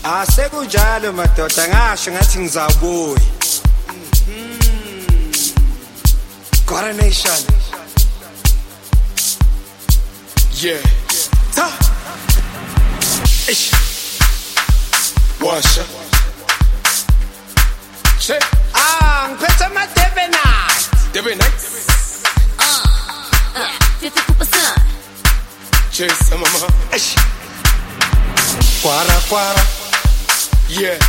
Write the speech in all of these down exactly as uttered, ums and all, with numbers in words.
Asekunjalo madoda ngasho ngathi ngizabuya. Coronation. Yeah. Ta. Ish. Washa. Che. Ah, ngiphethe ama Debe Night. Debe Night. Uh, fifty percent. Cheers, mama. Ish. Kwara kwara. Yeah.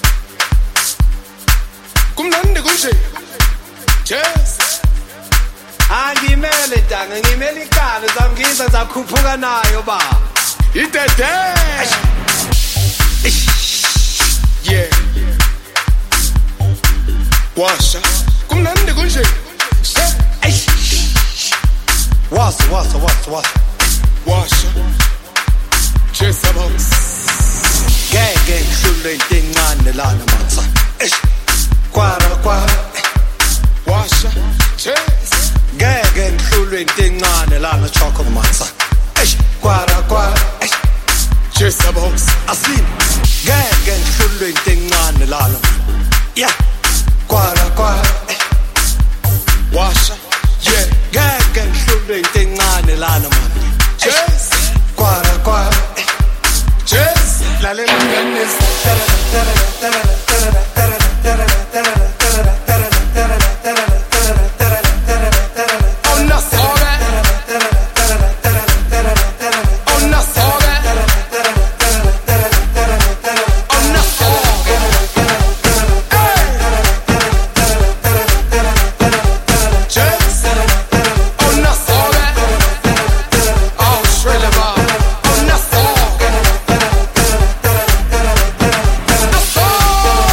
Kumnandi kunje. Cheers. Angimele danga ngimele ikala zamngiza zakhuphuka nayo ba. Idede. Yeah. Washa. Kumnandi kunje. Wasa wasa wasa wasa. Washa. Cheers box. Ngeke ngihlule into encane lana matha. Kwara kwara. Washa. Cheers. Ngeke ngihlule into encane lana chocolate matha. Eish kwara kwara. Cheers box. Asin. Ngeke ngihlule into encane lana. Yeah. Kwara kwara. Washa. Yeah. Ngeke ngihlule into encane lana man. Cheers. Kwara kwara. Cheers. Lalela ngene. Oh,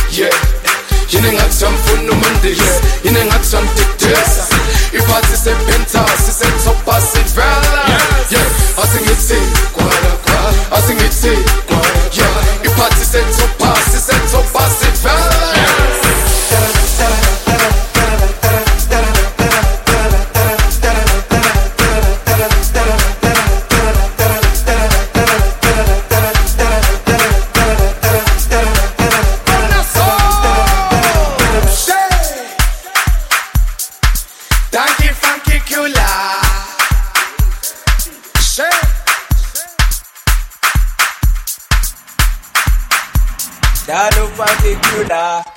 yeah. Yine ngakusamfuna umandisi, yine ngakusamdidisa. Iphathi sepenthouse, isetopha sivela. Yeah, asingithi kwala kwala, asingithi kwala. Yeah, iphathi setopha, isetopha sivela. Dado particular.